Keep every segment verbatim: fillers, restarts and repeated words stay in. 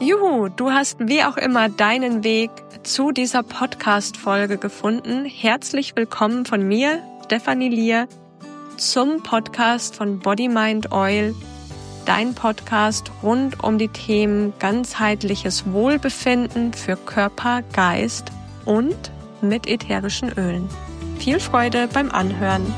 Juhu, du hast wie auch immer deinen Weg zu dieser Podcast-Folge gefunden. Herzlich willkommen von mir, Stefanie Lier, zum Podcast von Body Mind Oil, dein Podcast rund um die Themen ganzheitliches Wohlbefinden für Körper, Geist und mit ätherischen Ölen. Viel Freude beim Anhören.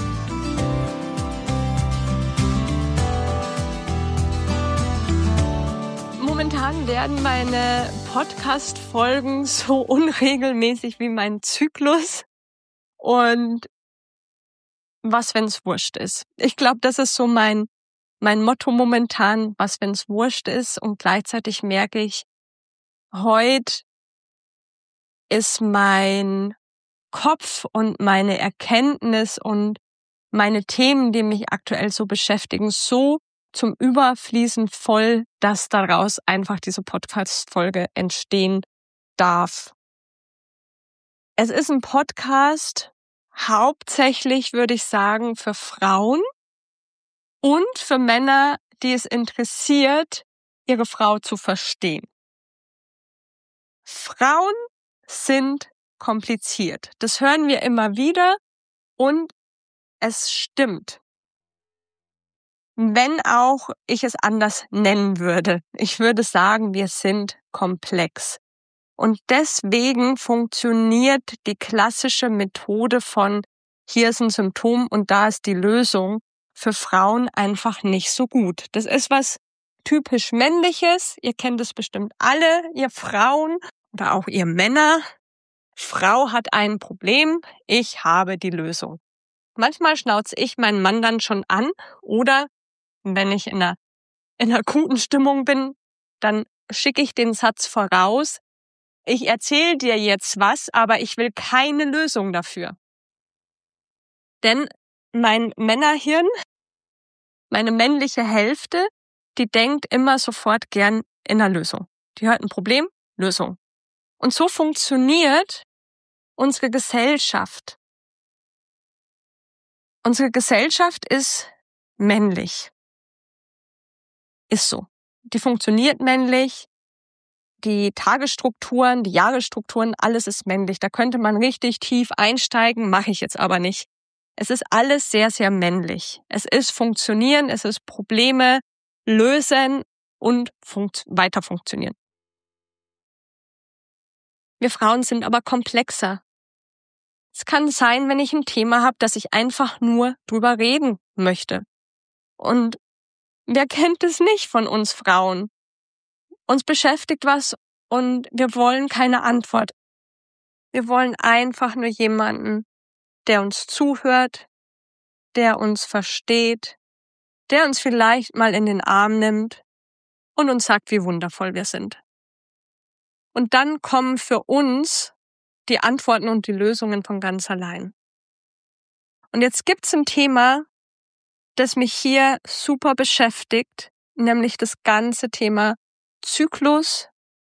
Momentan werden meine Podcast-Folgen so unregelmäßig wie mein Zyklus. Und was, wenn's wurscht ist? Ich glaube, das ist so mein, mein Motto momentan, was, wenn's wurscht ist. Und gleichzeitig merke ich, heute ist mein Kopf und meine Erkenntnis und meine Themen, die mich aktuell so beschäftigen, so zum Überfließen voll, dass daraus einfach diese Podcast-Folge entstehen darf. Es ist ein Podcast, hauptsächlich würde ich sagen, für Frauen und für Männer, die es interessiert, ihre Frau zu verstehen. Frauen sind kompliziert. Das hören wir immer wieder und es stimmt. Wenn auch ich es anders nennen würde. Ich würde sagen, wir sind komplex. Und deswegen funktioniert die klassische Methode von hier ist ein Symptom und da ist die Lösung für Frauen einfach nicht so gut. Das ist was typisch Männliches. Ihr kennt es bestimmt alle, ihr Frauen oder auch ihr Männer. Frau hat ein Problem, ich habe die Lösung. Manchmal schnauze ich meinen Mann dann schon an oder wenn ich in einer, in einer guten Stimmung bin, dann schicke ich den Satz voraus. Ich erzähle dir jetzt was, aber ich will keine Lösung dafür. Denn mein Männerhirn, meine männliche Hälfte, die denkt immer sofort gern in einer Lösung. Die hört ein Problem, Lösung. Und so funktioniert unsere Gesellschaft. Unsere Gesellschaft ist männlich. Ist so. Die funktioniert männlich. Die Tagesstrukturen, die Jahresstrukturen, alles ist männlich. Da könnte man richtig tief einsteigen, mache ich jetzt aber nicht. Es ist alles sehr, sehr männlich. Es ist funktionieren, es ist Probleme lösen und funkt- weiter funktionieren. Wir Frauen sind aber komplexer. Es kann sein, wenn ich ein Thema habe, dass ich einfach nur drüber reden möchte. Und wer kennt es nicht von uns Frauen? Uns beschäftigt was und wir wollen keine Antwort. Wir wollen einfach nur jemanden, der uns zuhört, der uns versteht, der uns vielleicht mal in den Arm nimmt und uns sagt, wie wundervoll wir sind. Und dann kommen für uns die Antworten und die Lösungen von ganz allein. Und jetzt gibt's ein Thema, das mich hier super beschäftigt, nämlich das ganze Thema Zyklus,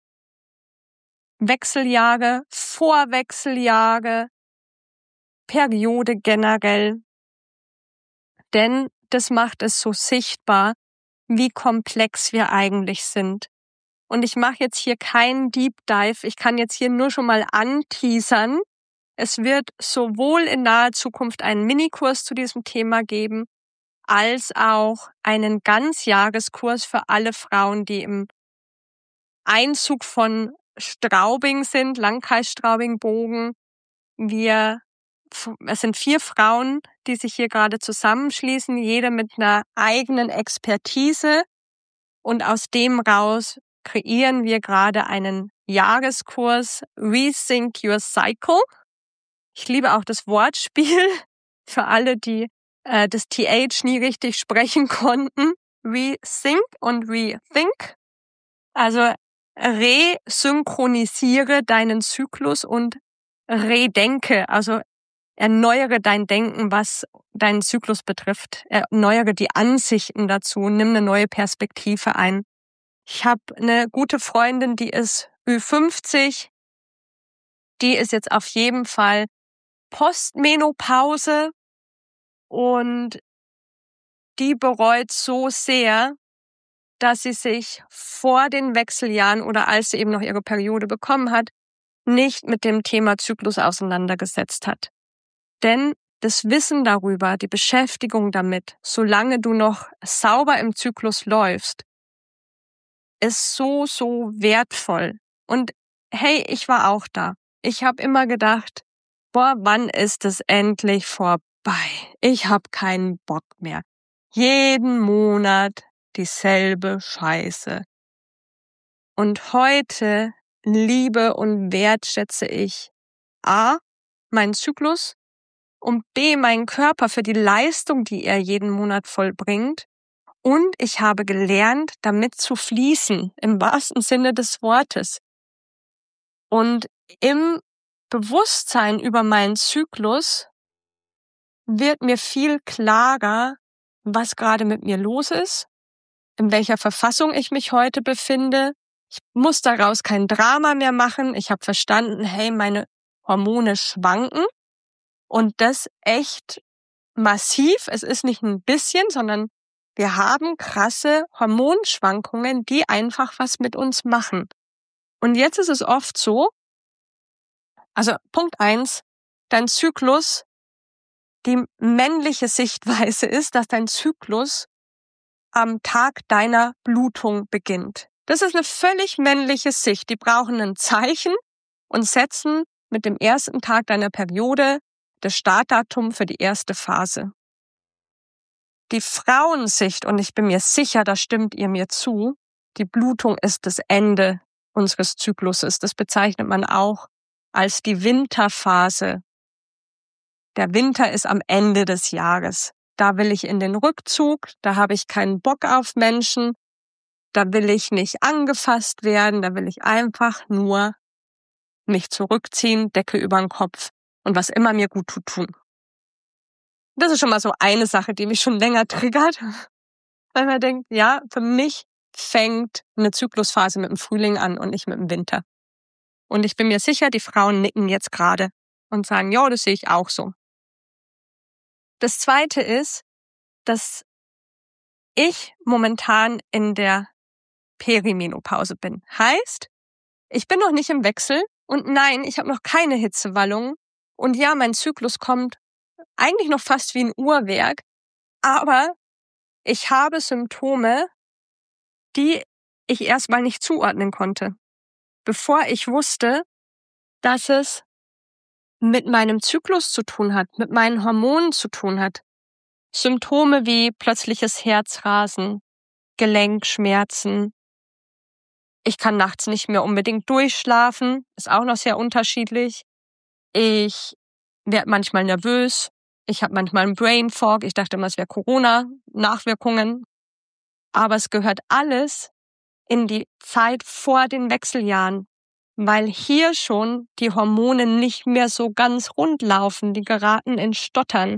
Wechseljahre, Vorwechseljahre, Periode generell. Denn das macht es so sichtbar, wie komplex wir eigentlich sind. Und ich mache jetzt hier keinen Deep Dive. Ich kann jetzt hier nur schon mal anteasern. Es wird sowohl in naher Zukunft einen Minikurs zu diesem Thema geben, als auch einen Ganzjahreskurs für alle Frauen, die im Einzug von Straubing sind, Landkreis Straubing-Bogen. Wir, es sind vier Frauen, die sich hier gerade zusammenschließen, jede mit einer eigenen Expertise. Und aus dem raus kreieren wir gerade einen Jahreskurs Rethink Your Cycle. Ich liebe auch das Wortspiel für alle, die äh, das T H nie richtig sprechen konnten. Rethink und Rethink. Also resynchronisiere deinen Zyklus und redenke, also erneuere dein Denken, was deinen Zyklus betrifft. Erneuere die Ansichten dazu, nimm eine neue Perspektive ein. Ich habe eine gute Freundin, die ist Ü fünfzig, die ist jetzt auf jeden Fall Postmenopause und die bereut so sehr, dass sie sich vor den Wechseljahren oder als sie eben noch ihre Periode bekommen hat, nicht mit dem Thema Zyklus auseinandergesetzt hat. Denn das Wissen darüber, die Beschäftigung damit, solange du noch sauber im Zyklus läufst, ist so, so wertvoll. Und hey, ich war auch da. Ich habe immer gedacht, boah, wann ist es endlich vorbei? Ich habe keinen Bock mehr. Jeden Monat dieselbe Scheiße. Und heute liebe und wertschätze ich A, meinen Zyklus und B, meinen Körper für die Leistung, die er jeden Monat vollbringt. Und ich habe gelernt, damit zu fließen, im wahrsten Sinne des Wortes. Und im Bewusstsein über meinen Zyklus wird mir viel klarer, was gerade mit mir los ist, in welcher Verfassung ich mich heute befinde. Ich muss daraus kein Drama mehr machen. Ich habe verstanden, hey, meine Hormone schwanken und das echt massiv. Es ist nicht ein bisschen, sondern wir haben krasse Hormonschwankungen, die einfach was mit uns machen. Und jetzt ist es oft so, also Punkt eins, dein Zyklus, die männliche Sichtweise ist, dass dein Zyklus am Tag deiner Blutung beginnt. Das ist eine völlig männliche Sicht. Die brauchen ein Zeichen und setzen mit dem ersten Tag deiner Periode das Startdatum für die erste Phase. Die Frauensicht, und ich bin mir sicher, da stimmt ihr mir zu, die Blutung ist das Ende unseres Zykluses. Das bezeichnet man auch als die Winterphase. Der Winter ist am Ende des Jahres. Da will ich in den Rückzug, da habe ich keinen Bock auf Menschen, da will ich nicht angefasst werden, da will ich einfach nur mich zurückziehen, Decke über den Kopf und was immer mir gut tut, tun. Das ist schon mal so eine Sache, die mich schon länger triggert, weil man denkt, ja, für mich fängt eine Zyklusphase mit dem Frühling an und nicht mit dem Winter. Und ich bin mir sicher, die Frauen nicken jetzt gerade und sagen, ja, das sehe ich auch so. Das Zweite ist, dass ich momentan in der Perimenopause bin. Heißt, ich bin noch nicht im Wechsel und nein, ich habe noch keine Hitzewallungen. Und ja, mein Zyklus kommt eigentlich noch fast wie ein Uhrwerk, aber ich habe Symptome, die ich erstmal nicht zuordnen konnte, bevor ich wusste, dass es mit meinem Zyklus zu tun hat, mit meinen Hormonen zu tun hat. Symptome wie plötzliches Herzrasen, Gelenkschmerzen. Ich kann nachts nicht mehr unbedingt durchschlafen, ist auch noch sehr unterschiedlich. Ich werde manchmal nervös. Ich habe manchmal einen Brain Fog. Ich dachte immer, es wäre Corona-Nachwirkungen. Aber es gehört alles in die Zeit vor den Wechseljahren, weil hier schon die Hormone nicht mehr so ganz rund laufen. Die geraten in Stottern.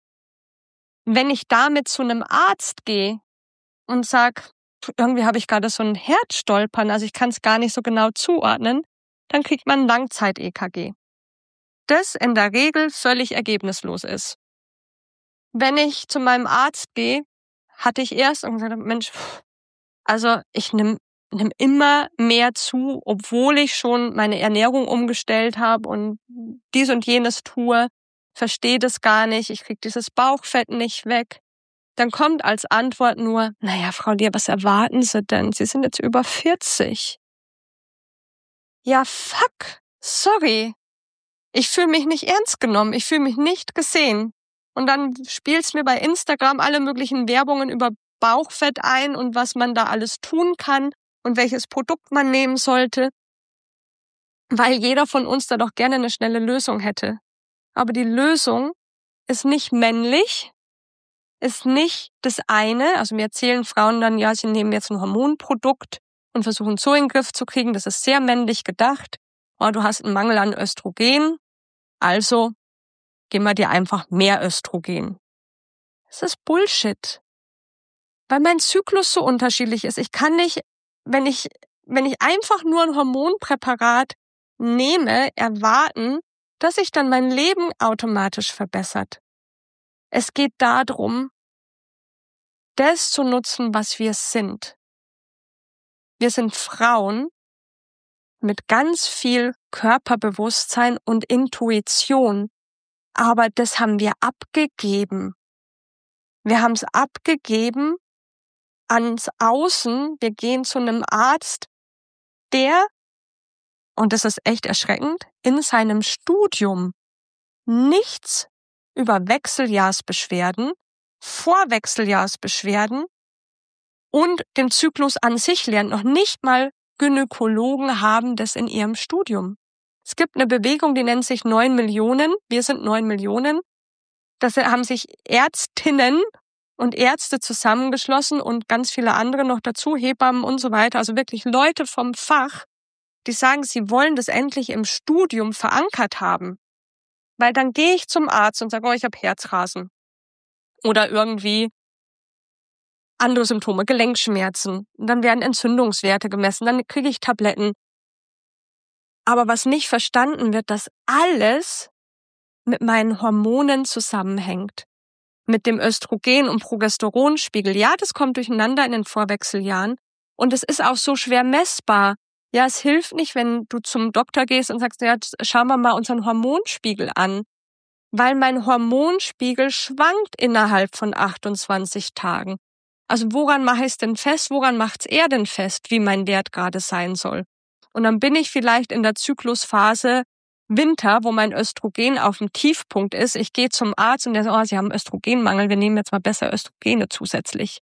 Wenn ich damit zu einem Arzt gehe und sag, irgendwie habe ich gerade so ein Herzstolpern, also ich kann es gar nicht so genau zuordnen, dann kriegt man Langzeit-E K G. Das in der Regel völlig ergebnislos ist. Wenn ich zu meinem Arzt gehe, hatte ich erst und gesagt, Mensch, also ich nehme nimm immer mehr zu, obwohl ich schon meine Ernährung umgestellt habe und dies und jenes tue, verstehe das gar nicht, ich kriege dieses Bauchfett nicht weg. Dann kommt als Antwort nur, naja, Frau Lier, was erwarten Sie denn? Sie sind jetzt über vierzig. Ja, fuck, sorry. Ich fühle mich nicht ernst genommen, ich fühle mich nicht gesehen. Und dann spielst mir bei Instagram alle möglichen Werbungen über Bauchfett ein und was man da alles tun kann und welches Produkt man nehmen sollte, weil jeder von uns da doch gerne eine schnelle Lösung hätte. Aber die Lösung ist nicht männlich, ist nicht das eine, also mir erzählen Frauen dann, ja, sie nehmen jetzt ein Hormonprodukt und versuchen so in den Griff zu kriegen, das ist sehr männlich gedacht. Oh, du hast einen Mangel an Östrogen, also geben wir dir einfach mehr Östrogen. Das ist Bullshit. Weil mein Zyklus so unterschiedlich ist. Ich kann nicht, wenn ich, wenn ich einfach nur ein Hormonpräparat nehme, erwarten, dass sich dann mein Leben automatisch verbessert. Es geht darum, das zu nutzen, was wir sind. Wir sind Frauen mit ganz viel Körperbewusstsein und Intuition, aber das haben wir abgegeben. Wir haben es abgegeben ans Außen. Wir gehen zu einem Arzt, der, und das ist echt erschreckend, in seinem Studium nichts über Wechseljahrsbeschwerden, Vorwechseljahrsbeschwerden und den Zyklus an sich lernt. Noch nicht mal Gynäkologen haben das in ihrem Studium. Es gibt eine Bewegung, die nennt sich neun Millionen. Wir sind neun Millionen. Da haben sich Ärztinnen und Ärzte zusammengeschlossen und ganz viele andere noch dazu, Hebammen und so weiter. Also wirklich Leute vom Fach, die sagen, sie wollen das endlich im Studium verankert haben. Weil dann gehe ich zum Arzt und sage, oh, ich habe Herzrasen. Oder irgendwie andere Symptome, Gelenkschmerzen. Und dann werden Entzündungswerte gemessen, dann kriege ich Tabletten. Aber was nicht verstanden wird, dass alles mit meinen Hormonen zusammenhängt. Mit dem Östrogen- und Progesteronspiegel. Ja, das kommt durcheinander in den Vorwechseljahren. Und es ist auch so schwer messbar. Ja, es hilft nicht, wenn du zum Doktor gehst und sagst, ja, schauen wir mal unseren Hormonspiegel an. Weil mein Hormonspiegel schwankt innerhalb von achtundzwanzig Tagen. Also woran mache ich es denn fest? Woran macht's er denn fest, wie mein Wert gerade sein soll? Und dann bin ich vielleicht in der Zyklusphase Winter, wo mein Östrogen auf dem Tiefpunkt ist. Ich gehe zum Arzt und der sagt, oh, Sie haben Östrogenmangel, wir nehmen jetzt mal besser Östrogene zusätzlich.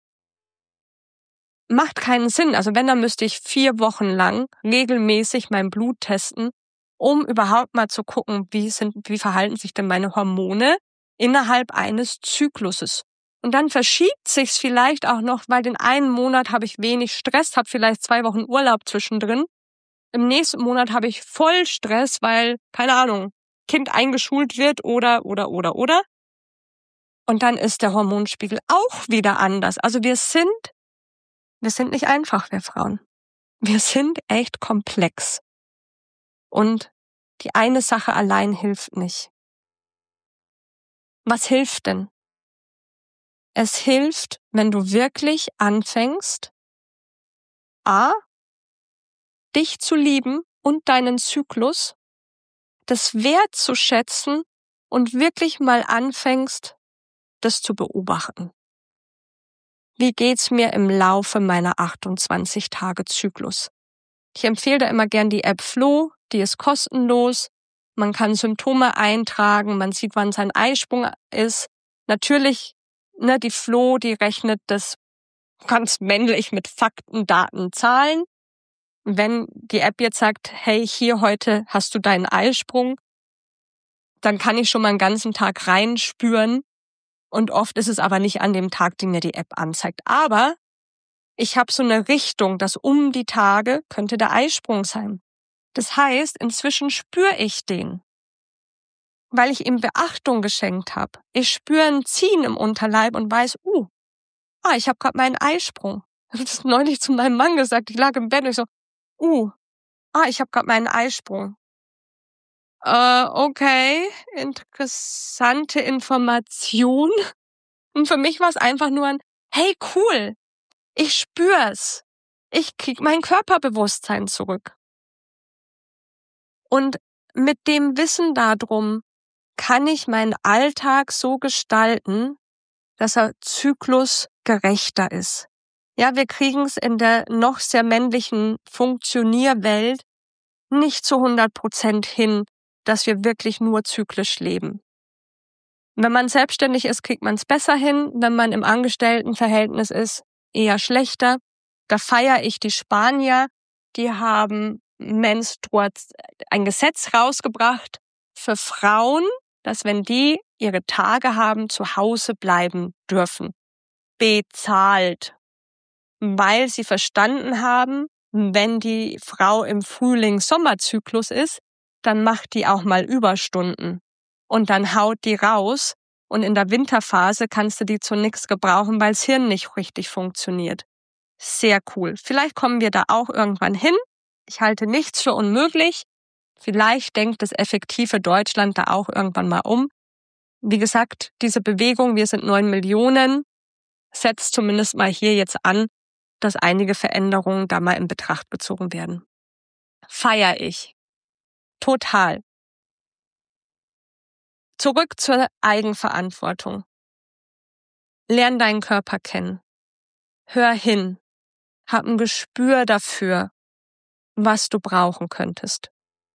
Macht keinen Sinn. Also wenn, dann müsste ich vier Wochen lang regelmäßig mein Blut testen, um überhaupt mal zu gucken, wie sind, wie verhalten sich denn meine Hormone innerhalb eines Zykluses. Und dann verschiebt sich's vielleicht auch noch, weil den einen Monat habe ich wenig Stress, habe vielleicht zwei Wochen Urlaub zwischendrin. Im nächsten Monat habe ich voll Stress, weil, keine Ahnung, Kind eingeschult wird oder, oder, oder, oder. Und dann ist der Hormonspiegel auch wieder anders. Also wir sind, wir sind nicht einfach, wir Frauen. Wir sind echt komplex. Und die eine Sache allein hilft nicht. Was hilft denn? Es hilft, wenn du wirklich anfängst, a, dich zu lieben und deinen Zyklus, das wertzuschätzen und wirklich mal anfängst, das zu beobachten. Wie geht's mir im Laufe meiner achtundzwanzig Tage Zyklus? Ich empfehle da immer gern die App Flo, die ist kostenlos. Man kann Symptome eintragen, man sieht, wann sein Eisprung ist. Natürlich, ne, die Flo, die rechnet das ganz männlich mit Fakten, Daten, Zahlen. Wenn die App jetzt sagt, hey, hier heute hast du deinen Eisprung, dann kann ich schon mal einen ganzen Tag reinspüren. Und oft ist es aber nicht an dem Tag, den mir die App anzeigt. Aber ich habe so eine Richtung, dass um die Tage könnte der Eisprung sein. Das heißt, inzwischen spüre ich den, weil ich ihm Beachtung geschenkt habe. Ich spüre ein Ziehen im Unterleib und weiß, uh, ah, ich habe gerade meinen Eisprung. Ich habe das neulich zu meinem Mann gesagt. Ich lag im Bett und ich so, uh, ah, ich habe gerade meinen Eisprung. Äh, okay, interessante Information. Und für mich war es einfach nur ein, hey, cool, ich spür's. Ich krieg mein Körperbewusstsein zurück. Und mit dem Wissen darum kann ich meinen Alltag so gestalten, dass er zyklusgerechter ist. Ja, wir kriegen es in der noch sehr männlichen Funktionierwelt nicht zu hundert Prozent hin, dass wir wirklich nur zyklisch leben. Wenn man selbstständig ist, kriegt man es besser hin. Wenn man im Angestelltenverhältnis ist, eher schlechter. Da feiere ich die Spanier. Die haben Menstruat ein Gesetz rausgebracht für Frauen, dass wenn die ihre Tage haben, zu Hause bleiben dürfen. Bezahlt. Weil sie verstanden haben, wenn die Frau im Frühling-Sommerzyklus ist, dann macht die auch mal Überstunden. Und dann haut die raus. Und in der Winterphase kannst du die zu nichts gebrauchen, weil das Hirn nicht richtig funktioniert. Sehr cool. Vielleicht kommen wir da auch irgendwann hin. Ich halte nichts für unmöglich. Vielleicht denkt das effektive Deutschland da auch irgendwann mal um. Wie gesagt, diese Bewegung, wir sind neun Millionen, setzt zumindest mal hier jetzt an. dass einige Veränderungen da mal in Betracht gezogen werden. Feier ich. Total. Zurück zur Eigenverantwortung. Lern deinen Körper kennen. Hör hin. Hab ein Gespür dafür, was du brauchen könntest.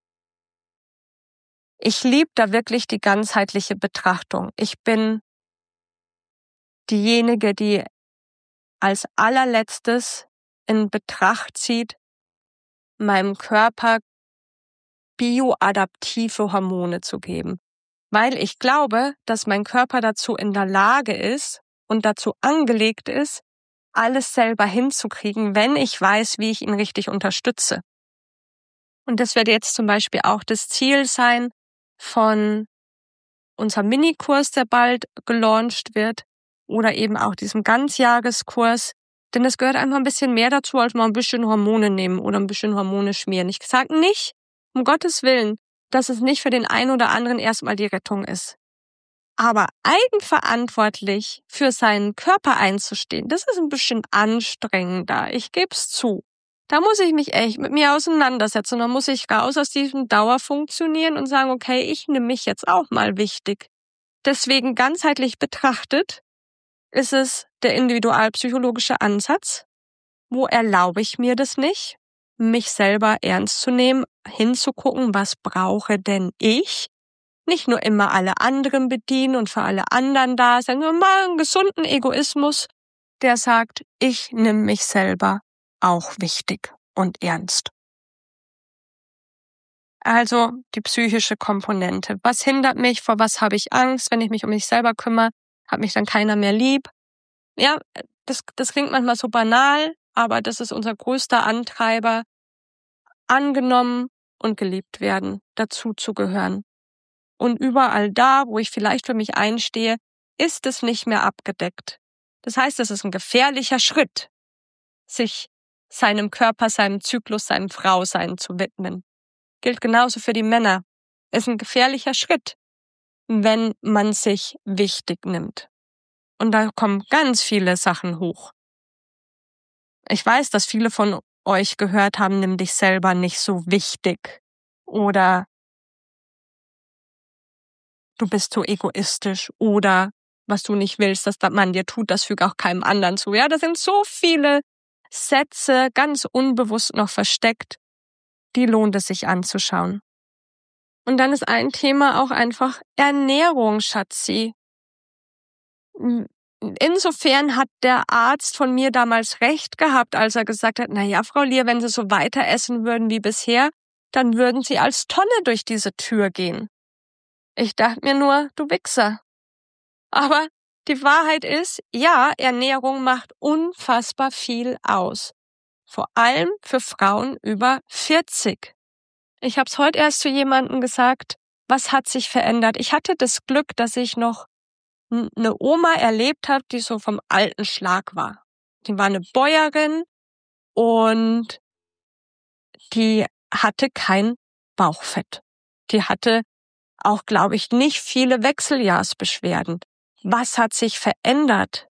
Ich liebe da wirklich die ganzheitliche Betrachtung. Ich bin diejenige, die als allerletztes in Betracht zieht, meinem Körper bioadaptive Hormone zu geben. Weil ich glaube, dass mein Körper dazu in der Lage ist und dazu angelegt ist, alles selber hinzukriegen, wenn ich weiß, wie ich ihn richtig unterstütze. Und das wird jetzt zum Beispiel auch das Ziel sein von unserem Minikurs, der bald gelauncht wird, oder eben auch diesem Ganzjahreskurs. Denn es gehört einfach ein bisschen mehr dazu, als mal ein bisschen Hormone nehmen oder ein bisschen Hormone schmieren. Ich sage nicht, um Gottes Willen, dass es nicht für den einen oder anderen erstmal die Rettung ist. Aber eigenverantwortlich für seinen Körper einzustehen, das ist ein bisschen anstrengender. Ich gebe es zu. Da muss ich mich echt mit mir auseinandersetzen. Da muss ich raus aus diesem Dauerfunktionieren und sagen, okay, ich nehme mich jetzt auch mal wichtig. Deswegen ganzheitlich betrachtet ist es der individualpsychologische Ansatz. Wo erlaube ich mir das nicht, mich selber ernst zu nehmen, hinzugucken, was brauche denn ich? Nicht nur immer alle anderen bedienen und für alle anderen da sein, sondern mal einen gesunden Egoismus, der sagt, ich nehme mich selber auch wichtig und ernst. Also die psychische Komponente. Was hindert mich? Vor was habe ich Angst? Wenn ich mich um mich selber kümmere, hat mich dann keiner mehr lieb. Ja, das, das klingt manchmal so banal, aber das ist unser größter Antreiber, angenommen und geliebt werden, dazu zu gehören. Und überall da, wo ich vielleicht für mich einstehe, ist es nicht mehr abgedeckt. Das heißt, es ist ein gefährlicher Schritt, sich seinem Körper, seinem Zyklus, seinem Frausein zu widmen. Gilt genauso für die Männer. Es ist ein gefährlicher Schritt, wenn man sich wichtig nimmt. Und da kommen ganz viele Sachen hoch. Ich weiß, dass viele von euch gehört haben, nimm dich selber nicht so wichtig. Oder du bist so egoistisch. Oder was du nicht willst, dass man dir tut, das fügt auch keinem anderen zu. Ja, da sind so viele Sätze ganz unbewusst noch versteckt, die lohnt es sich anzuschauen. Und dann ist ein Thema auch einfach Ernährung, Schatzi. Insofern hat der Arzt von mir damals recht gehabt, als er gesagt hat, na ja, Frau Lier, wenn Sie so weiter essen würden wie bisher, dann würden Sie als Tonne durch diese Tür gehen. Ich dachte mir nur, du Wichser. Aber die Wahrheit ist, ja, Ernährung macht unfassbar viel aus. Vor allem für Frauen über vierzig. Ich habe es heute erst zu jemandem gesagt, was hat sich verändert? Ich hatte das Glück, dass ich noch eine Oma erlebt habe, die so vom alten Schlag war. Die war eine Bäuerin und die hatte kein Bauchfett. Die hatte auch, glaube ich, nicht viele Wechseljahrsbeschwerden. Was hat sich verändert?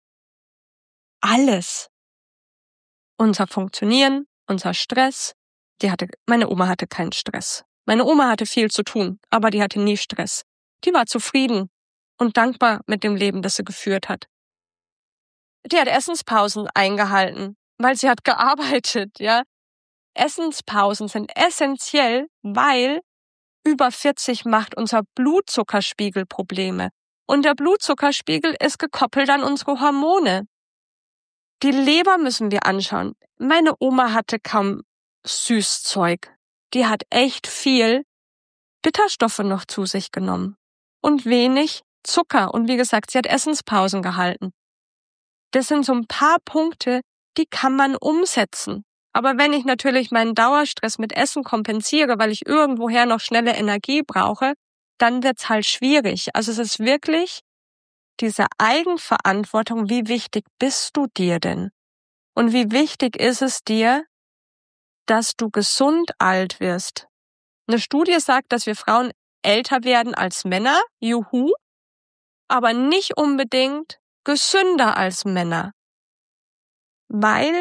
Alles. Unser Funktionieren, unser Stress. Die hatte, meine Oma hatte keinen Stress. Meine Oma hatte viel zu tun, aber die hatte nie Stress. Die war zufrieden und dankbar mit dem Leben, das sie geführt hat. Die hat Essenspausen eingehalten, weil sie hat gearbeitet, ja. Essenspausen sind essentiell, weil über vierzig macht unser Blutzuckerspiegel Probleme. Und der Blutzuckerspiegel ist gekoppelt an unsere Hormone. Die Leber müssen wir anschauen. Meine Oma hatte kaum Süßzeug. Die hat echt viel Bitterstoffe noch zu sich genommen. Und wenig Zucker. Und wie gesagt, sie hat Essenspausen gehalten. Das sind so ein paar Punkte, die kann man umsetzen. Aber wenn ich natürlich meinen Dauerstress mit Essen kompensiere, weil ich irgendwoher noch schnelle Energie brauche, dann wird's halt schwierig. Also es ist wirklich diese Eigenverantwortung, wie wichtig bist du dir denn? Und wie wichtig ist es dir, dass du gesund alt wirst? Eine Studie sagt, dass wir Frauen älter werden als Männer, juhu, aber nicht unbedingt gesünder als Männer. Weil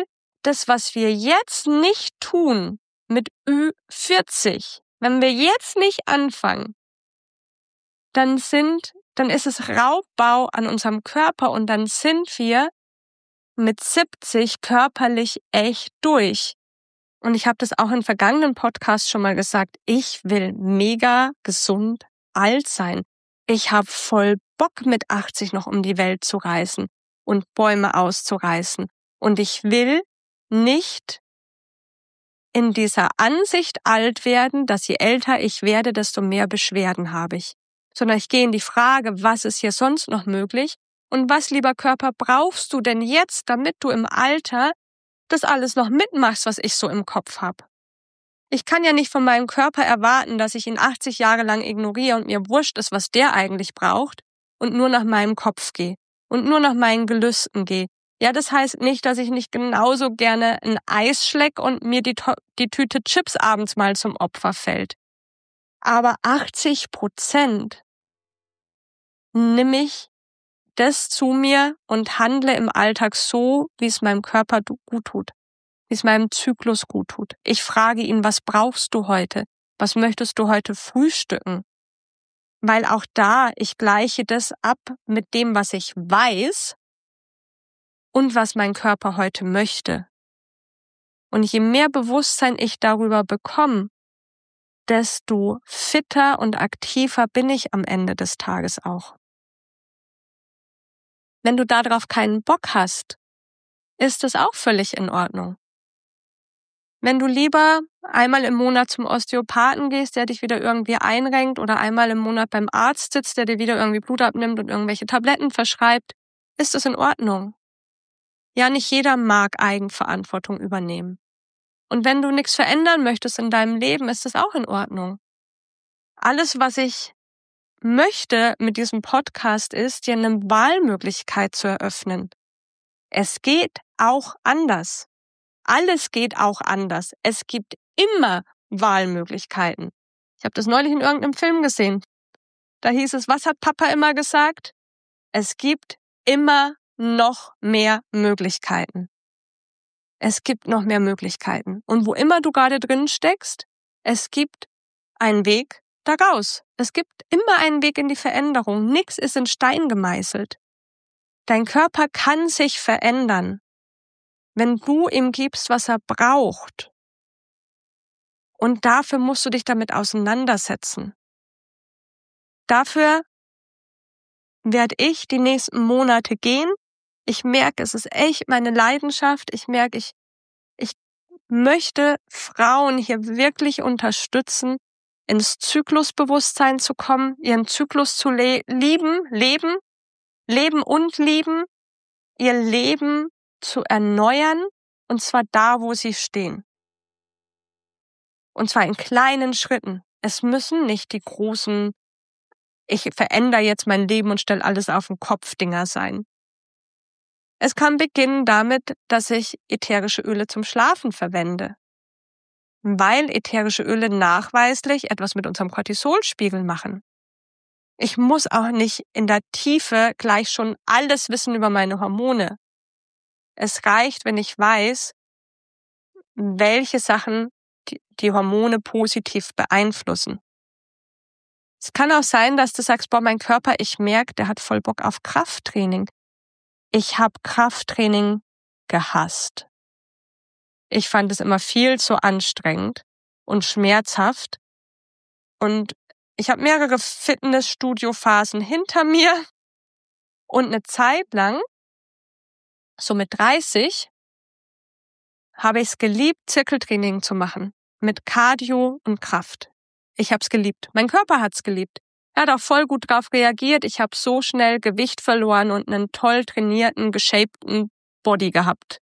das, was wir jetzt nicht tun mit Ü vierzig, wenn wir jetzt nicht anfangen, dann sind, dann ist es Raubbau an unserem Körper und dann sind wir mit siebzig körperlich echt durch. Und ich habe das auch in vergangenen Podcasts schon mal gesagt, ich will mega gesund alt sein. Ich habe voll Bock, mit achtzig noch um die Welt zu reisen und Bäume auszureißen. Und ich will nicht in dieser Ansicht alt werden, dass je älter ich werde, desto mehr Beschwerden habe ich. Sondern ich gehe in die Frage, was ist hier sonst noch möglich? Und was, lieber Körper, brauchst du denn jetzt, damit du im Alter das alles noch mitmachst, was ich so im Kopf habe? Ich kann ja nicht von meinem Körper erwarten, dass ich ihn achtzig Jahre lang ignoriere und mir wurscht ist, was der eigentlich braucht und nur nach meinem Kopf gehe und nur nach meinen Gelüsten gehe. Ja, das heißt nicht, dass ich nicht genauso gerne ein Eis schleck und mir die, die Tüte Chips abends mal zum Opfer fällt. Aber achtzig Prozent nehme ich das zu mir und handle im Alltag so, wie es meinem Körper gut tut, wie es meinem Zyklus gut tut. Ich frage ihn, was brauchst du heute? Was möchtest du heute frühstücken? Weil auch da, ich gleiche das ab mit dem, was ich weiß und was mein Körper heute möchte. Und je mehr Bewusstsein ich darüber bekomme, desto fitter und aktiver bin ich am Ende des Tages auch. Wenn du darauf keinen Bock hast, ist es auch völlig in Ordnung. Wenn du lieber einmal im Monat zum Osteopathen gehst, der dich wieder irgendwie einrenkt oder einmal im Monat beim Arzt sitzt, der dir wieder irgendwie Blut abnimmt und irgendwelche Tabletten verschreibt, ist es in Ordnung. Ja, nicht jeder mag Eigenverantwortung übernehmen. Und wenn du nichts verändern möchtest in deinem Leben, ist es auch in Ordnung. Alles, was ich möchte mit diesem Podcast, ist, dir eine Wahlmöglichkeit zu eröffnen. Es geht auch anders. Alles geht auch anders. Es gibt immer Wahlmöglichkeiten. Ich habe das neulich in irgendeinem Film gesehen. Da hieß es, was hat Papa immer gesagt? Es gibt immer noch mehr Möglichkeiten. Es gibt noch mehr Möglichkeiten. Und wo immer du gerade drin steckst, es gibt einen Weg da raus. Es gibt immer einen Weg in die Veränderung. Nichts ist in Stein gemeißelt. Dein Körper kann sich verändern, wenn du ihm gibst, was er braucht. Und dafür musst du dich damit auseinandersetzen. Dafür werde ich die nächsten Monate gehen. Ich merke, es ist echt meine Leidenschaft. Ich merke, ich, ich möchte Frauen hier wirklich unterstützen, ins Zyklusbewusstsein zu kommen, ihren Zyklus zu le- lieben, leben, leben und lieben, ihr Leben zu erneuern, und zwar da, wo sie stehen. Und zwar in kleinen Schritten. Es müssen nicht die großen, ich verändere jetzt mein Leben und stelle alles auf den Kopf Dinger sein. Es kann beginnen damit, dass ich ätherische Öle zum Schlafen verwende. Weil ätherische Öle nachweislich etwas mit unserem Cortisolspiegel machen. Ich muss auch nicht in der Tiefe gleich schon alles wissen über meine Hormone. Es reicht, wenn ich weiß, welche Sachen die, die Hormone positiv beeinflussen. Es kann auch sein, dass du sagst, boah, mein Körper, ich merke, der hat voll Bock auf Krafttraining. Ich habe Krafttraining gehasst. Ich fand es immer viel zu anstrengend und schmerzhaft. Und ich habe mehrere Fitnessstudio-Phasen hinter mir. Und eine Zeit lang, so mit dreißig, habe ich es geliebt, Zirkeltraining zu machen. Mit Cardio und Kraft. Ich habe es geliebt. Mein Körper hat es geliebt. Er hat auch voll gut drauf reagiert. Ich habe so schnell Gewicht verloren und einen toll trainierten, geshapten Body gehabt.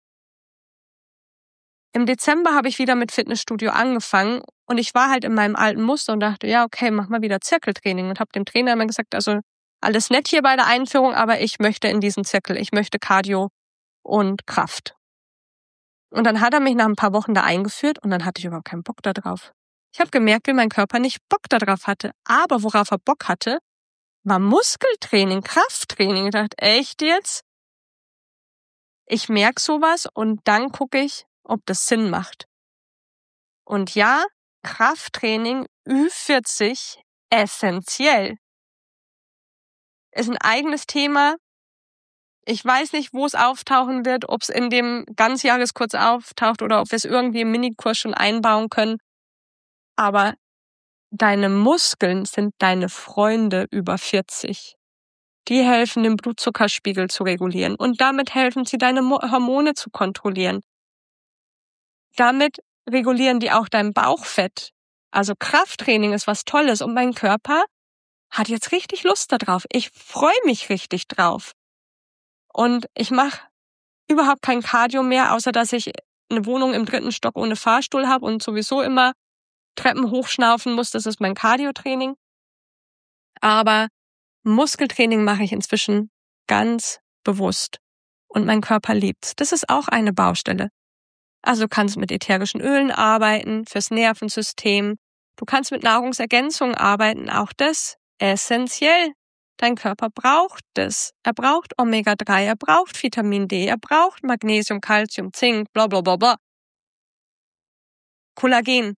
Im Dezember habe ich wieder mit Fitnessstudio angefangen und ich war halt in meinem alten Muster und dachte, ja, okay, mach mal wieder Zirkeltraining und habe dem Trainer immer gesagt, also alles nett hier bei der Einführung, aber ich möchte in diesen Zirkel, ich möchte Cardio und Kraft. Und dann hat er mich nach ein paar Wochen da eingeführt und dann hatte ich überhaupt keinen Bock da drauf. Ich habe gemerkt, wie mein Körper nicht Bock da drauf hatte, aber worauf er Bock hatte, war Muskeltraining, Krafttraining. Ich dachte, echt jetzt? Ich merke sowas und dann gucke ich, ob das Sinn macht. Und ja, Krafttraining Ü vierzig essentiell. Ist ein eigenes Thema. Ich weiß nicht, wo es auftauchen wird, ob es in dem Ganzjahreskurs auftaucht oder ob wir es irgendwie im Minikurs schon einbauen können. Aber deine Muskeln sind deine Freunde über vierzig. Die helfen, den Blutzuckerspiegel zu regulieren und damit helfen sie, deine Hormone zu kontrollieren. Damit regulieren die auch dein Bauchfett. Also Krafttraining ist was Tolles und mein Körper hat jetzt richtig Lust darauf. Ich freue mich richtig drauf. Und ich mache überhaupt kein Cardio mehr, außer dass ich eine Wohnung im dritten Stock ohne Fahrstuhl habe und sowieso immer Treppen hochschnaufen muss. Das ist mein Cardio-Training. Aber Muskeltraining mache ich inzwischen ganz bewusst. Und mein Körper liebt's. Das ist auch eine Baustelle. Also du kannst mit ätherischen Ölen arbeiten, fürs Nervensystem. Du kannst mit Nahrungsergänzungen arbeiten, auch das essentiell. Dein Körper braucht das. Er braucht Omega drei, er braucht Vitamin D, er braucht Magnesium, Calcium, Zink, bla bla bla bla. Kollagen.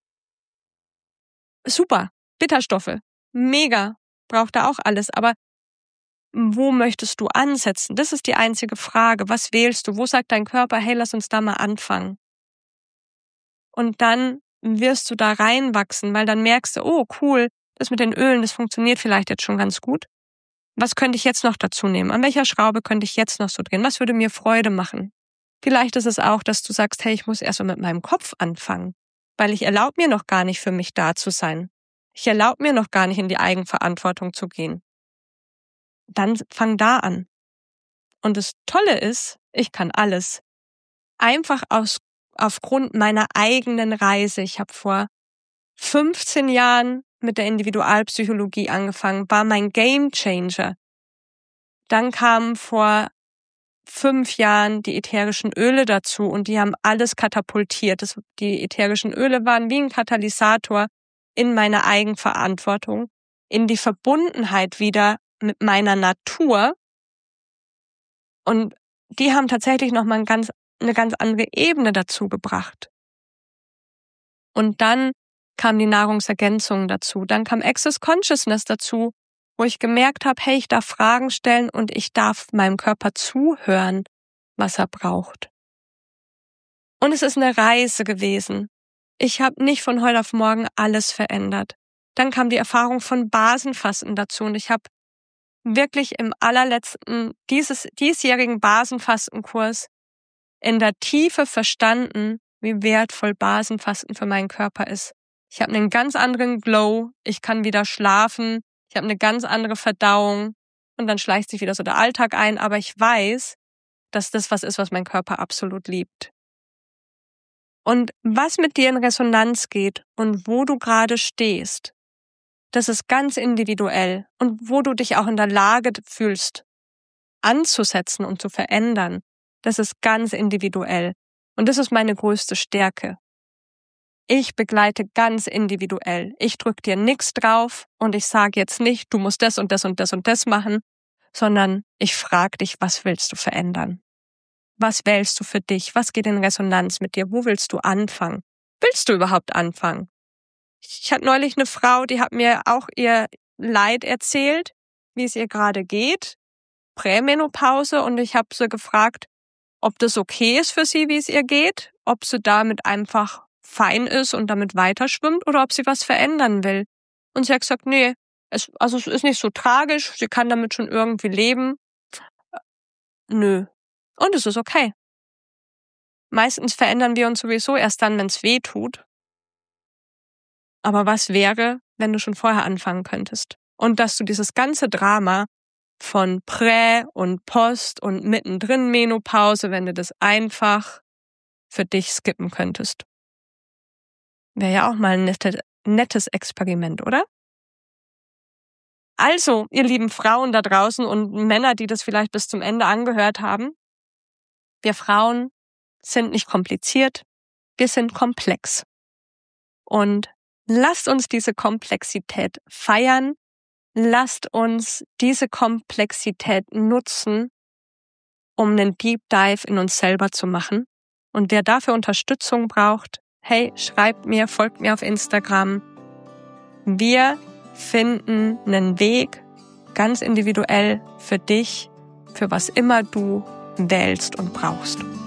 Super. Bitterstoffe. Mega. Braucht er auch alles. Aber wo möchtest du ansetzen? Das ist die einzige Frage. Was wählst du? Wo sagt dein Körper, hey, lass uns da mal anfangen? Und dann wirst du da reinwachsen, weil dann merkst du, oh cool, das mit den Ölen, das funktioniert vielleicht jetzt schon ganz gut. Was könnte ich jetzt noch dazu nehmen? An welcher Schraube könnte ich jetzt noch so drehen? Was würde mir Freude machen? Vielleicht ist es auch, dass du sagst, hey, ich muss erst mal mit meinem Kopf anfangen, weil ich erlaube mir noch gar nicht, für mich da zu sein. Ich erlaube mir noch gar nicht, in die Eigenverantwortung zu gehen. Dann fang da an. Und das Tolle ist, ich kann alles. Einfach aus, aufgrund meiner eigenen Reise. Ich habe vor fünfzehn Jahren mit der Individualpsychologie angefangen, war mein Gamechanger. Dann kamen vor fünf Jahren die ätherischen Öle dazu und die haben alles katapultiert. Das, die ätherischen Öle waren wie ein Katalysator in meine Eigenverantwortung, in die Verbundenheit wieder mit meiner Natur. Und die haben tatsächlich nochmal ein ganz, eine ganz andere Ebene dazu gebracht. Und dann kamen die Nahrungsergänzungen dazu. Dann kam Access Consciousness dazu, wo ich gemerkt habe, hey, ich darf Fragen stellen und ich darf meinem Körper zuhören, was er braucht. Und es ist eine Reise gewesen. Ich habe nicht von heute auf morgen alles verändert. Dann kam die Erfahrung von Basenfasten dazu und ich habe wirklich im allerletzten, dieses diesjährigen Basenfastenkurs in der Tiefe verstanden, wie wertvoll Basenfasten für meinen Körper ist. Ich habe einen ganz anderen Glow, ich kann wieder schlafen, ich habe eine ganz andere Verdauung und dann schleicht sich wieder so der Alltag ein, aber ich weiß, dass das was ist, was mein Körper absolut liebt. Und was mit dir in Resonanz geht und wo du gerade stehst, das ist ganz individuell und wo du dich auch in der Lage fühlst, anzusetzen und zu verändern, das ist ganz individuell. Und das ist meine größte Stärke. Ich begleite ganz individuell. Ich drücke dir nichts drauf und ich sage jetzt nicht, du musst das und das und das und das machen, sondern ich frage dich, was willst du verändern? Was wählst du für dich? Was geht in Resonanz mit dir? Wo willst du anfangen? Willst du überhaupt anfangen? Ich hatte neulich eine Frau, die hat mir auch ihr Leid erzählt, wie es ihr gerade geht, Prämenopause, und ich habe sie gefragt, ob das okay ist für sie, wie es ihr geht, ob sie damit einfach fein ist und damit weiterschwimmt oder ob sie was verändern will. Und sie hat gesagt, nee, es, also es ist nicht so tragisch, sie kann damit schon irgendwie leben. Nö. Und es ist okay. Meistens verändern wir uns sowieso erst dann, wenn es weh tut. Aber was wäre, wenn du schon vorher anfangen könntest? Und dass du dieses ganze Drama von Prä- und Post- und mittendrin Menopause, wenn du das einfach für dich skippen könntest. Wäre ja auch mal ein nettes, nettes Experiment, oder? Also, ihr lieben Frauen da draußen und Männer, die das vielleicht bis zum Ende angehört haben, wir Frauen sind nicht kompliziert, wir sind komplex. Und lasst uns diese Komplexität feiern, lasst uns diese Komplexität nutzen, um einen Deep Dive in uns selber zu machen Und wer dafür Unterstützung braucht, hey, schreibt mir, folgt mir auf Instagram. Wir finden einen Weg, ganz individuell für dich, für was immer du wählst und brauchst.